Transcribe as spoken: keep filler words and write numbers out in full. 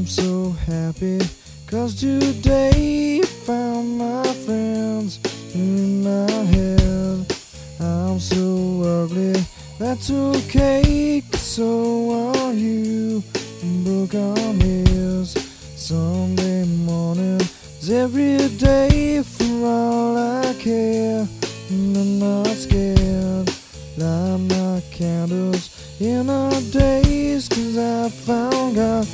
I'm so happy, 'cause today I found my friends in my head. I'm so ugly, that's okay, 'cause so are you. Broke on ears, Sunday morning is every day for all I care. And I'm not scared, light my candles in our days, 'cause I found God